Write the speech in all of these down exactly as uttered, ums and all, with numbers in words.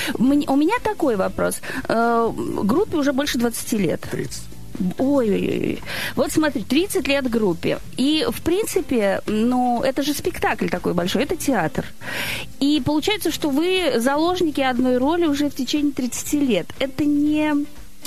У меня такой вопрос. Группе уже больше двадцати лет. тридцать. Ой-ой-ой. Вот смотри, тридцать лет группе. И, в принципе, ну, это же спектакль такой большой, это театр. И получается, что вы заложники одной роли уже в течение тридцати лет. Это не...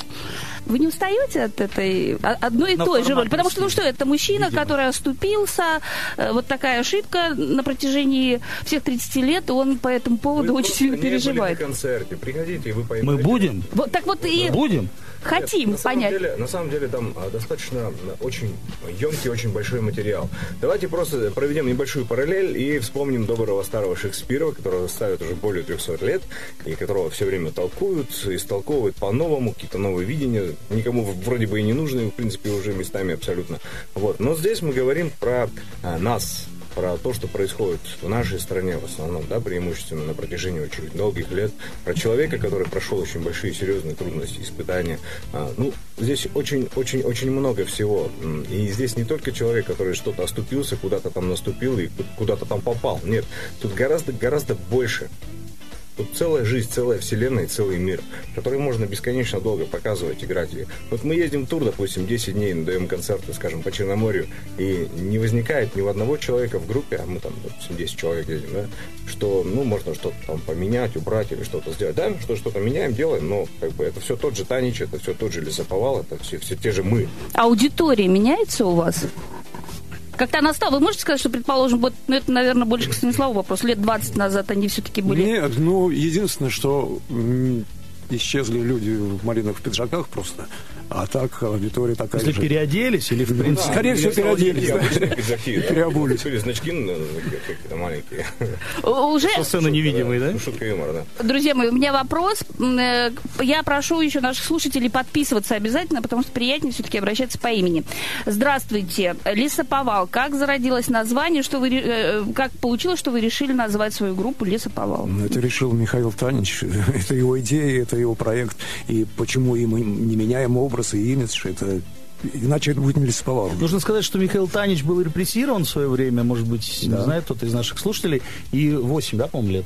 Вы не устаете от этой одной и на той же роли? Потому что, ну что, это мужчина, видимо, который оступился, вот такая ошибка на протяжении всех тридцати лет, и он по этому поводу вы очень сильно переживает. Вы на концерте, приходите, и вы поймете. Мы будем. Вот, так вот и... Будем. Хотим Нет, на понять. Самом деле, на самом деле там а, достаточно очень емкий, очень большой материал. Давайте просто проведем небольшую параллель и вспомним доброго старого Шекспира, которого ставят уже более трехсот лет, и которого все время толкуют, истолковывают по-новому, какие-то новые видения, никому вроде бы и не нужны, в принципе, уже местами абсолютно. Вот. Но здесь мы говорим про а, нас, про то, что происходит в нашей стране в основном, да, преимущественно на протяжении очень долгих лет, про человека, который прошел очень большие серьезные трудности, испытания. А, ну, здесь очень-очень-очень много всего. И здесь не только человек, который что-то оступился, куда-то там наступил и куда-то там попал. Нет, тут гораздо-гораздо больше. Тут целая жизнь, целая вселенная, целый мир, который можно бесконечно долго показывать, играть. И вот мы ездим в тур, допустим, десять дней, даем концерты, скажем, по Черноморью, и не возникает ни у одного человека в группе, а мы там, допустим, десять человек едем, да, что, ну, можно что-то там поменять, убрать или что-то сделать. Да, что что-то меняем, делаем, но как бы это все тот же Танич, это все тот же Лесоповал, это все, все те же мы. Аудитория меняется у вас? Как-то она стала, вы можете сказать, что, предположим, вот, ну, это, наверное, больше к Станиславу вопрос, лет двадцать назад они все-таки были... Нет, ну, единственное, что м- исчезли люди в малиновых пиджаках просто, а так аудитория такая Если же. Переоделись или, в принципе... Да, скорее всего, переоделись. Обычные пиджаки, да? Переобулись. Были значки какие-то маленькие. Уже... Сцена невидимый, да? Шутка юмора, да. Друзья мои, у меня вопрос. Я прошу еще наших слушателей подписываться обязательно, потому что приятнее все-таки обращаться по имени. Здравствуйте. Лесоповал. Как зародилось название? Что вы, как получилось, что вы решили назвать свою группу Лесоповал? Это решил Михаил Танич. Это его идея, это его проект. И почему мы не меняем образ и имидж, это... Иначе это будет не Лесоповал. Нужно сказать, что Михаил Танич был репрессирован в свое время, может быть, да. Не знает кто-то из наших слушателей, и восемь, да, по-моему, лет?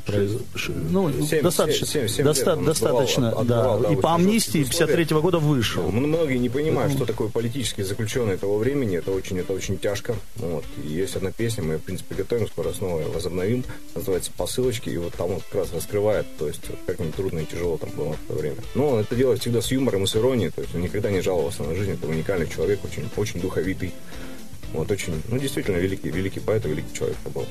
Ну, семь, достаточно, семь, семь доста- лет достаточно, отбывал, да. отбывал, да. И по амнистии пятьдесят третьего года вышел. Да, многие не понимают, что такое политический заключенный того времени, это очень, это очень тяжко. Вот. И есть одна песня, мы, в принципе, готовим, скоро снова возобновим, называется «Посылочки», и вот там вот как раз раскрывает, то есть, как им трудно и тяжело там было в то время. Но он это делает всегда с юмором и с иронией, то есть он никогда не жаловался на жизнь, это уникальный человек, очень, очень духовитый. Вот, очень, ну, действительно, великий, великий поэт и великий человек был.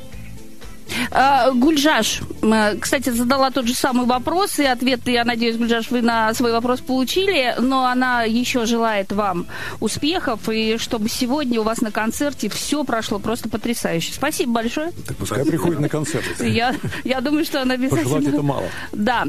Гульжаш, кстати, задала тот же самый вопрос, и ответ, я надеюсь, Гульжаш, вы на свой вопрос получили, но она еще желает вам успехов, и чтобы сегодня у вас на концерте все прошло просто потрясающе. Спасибо большое. Так пускай приходит на концерт. Я, я думаю, что она обязательно... Пожелать это мало. Да.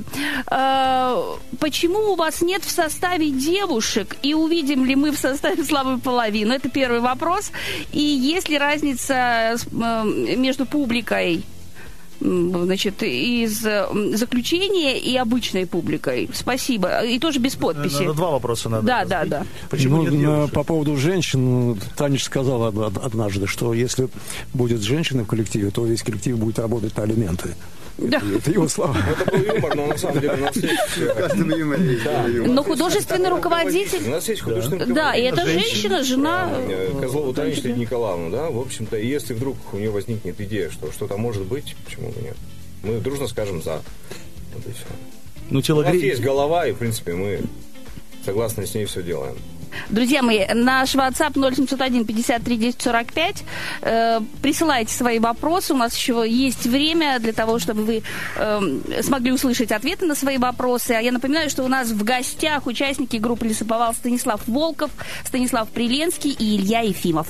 Почему у вас нет в составе девушек, и увидим ли мы в составе слабую половину? Это первый вопрос. И есть ли разница между публикой, значит, из заключения и обычной публикой? Спасибо. И тоже без подписи. На два вопроса надо. Да, да, да. Почему ну, нет на, девушек? по поводу женщин, Танич сказал однажды, что если будет женщина в коллективе, то весь коллектив будет работать на алименты. Да. Это, это его слова. Это был юмор, но на самом деле у нас есть... Но художественный руководитель... У нас есть художественный руководитель. Да, и это женщина, жена... Козлову Танич Лидия Николаевна, да, в общем-то, если вдруг у нее возникнет идея, что что-то может быть, почему бы нет? Мы дружно скажем «за». Вот и все. Ну, телогрей... У нас есть голова, и, в принципе, мы согласно с ней все делаем. Друзья мои, наш WhatsApp ноль семьсот один пятьдесят три десять сорок пять. Э, присылайте свои вопросы. У нас еще есть время для того, чтобы вы э, смогли услышать ответы на свои вопросы. А я напоминаю, что у нас в гостях участники группы «Лесоповал» Станислав Волков, Станислав Приленский и Илья Ефимов.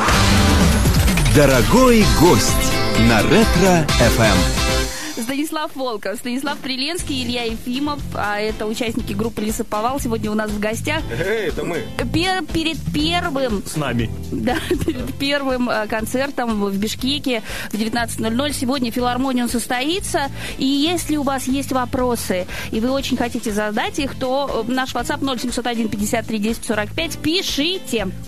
Дорогой гость на Ретро-эф эм. Станислав Волков, Станислав Приленский, Илья Ефимов, а это участники группы «Лесоповал», сегодня у нас в гостях. Эй, это мы. Пер, перед первым... С нами. Да, перед первым концертом в Бишкеке в девятнадцать ноль ноль сегодня филармония состоится. И если у вас есть вопросы, и вы очень хотите задать их, то наш WhatsApp ноль семьсот один пятьдесят три десять сорок пять, пишите.